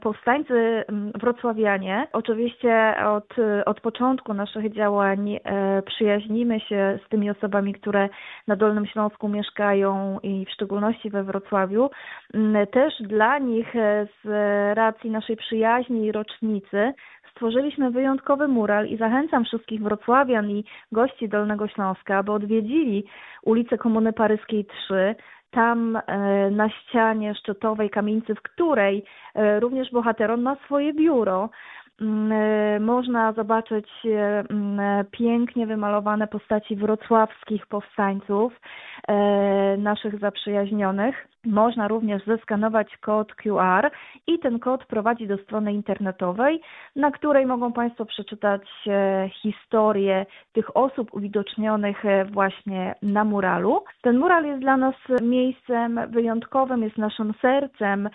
Powstańcy wrocławianie, oczywiście od początku naszych działań przyjaźnimy się z tymi osobami, które na Dolnym Śląsku mieszkają i w szczególności we Wrocławiu. Też dla nich z racji naszej przyjaźni i rocznicy stworzyliśmy wyjątkowy mural i zachęcam wszystkich wrocławian i gości Dolnego Śląska, aby odwiedzili ulicę Komuny Paryskiej 3. Tam na ścianie szczytowej kamienicy, w której również bohateron ma swoje biuro, można zobaczyć pięknie wymalowane postaci wrocławskich powstańców, naszych zaprzyjaźnionych. Można również zeskanować kod QR i ten kod prowadzi do strony internetowej, na której mogą Państwo przeczytać historię tych osób uwidocznionych właśnie na muralu. Ten mural jest dla nas miejscem wyjątkowym, jest naszym sercem.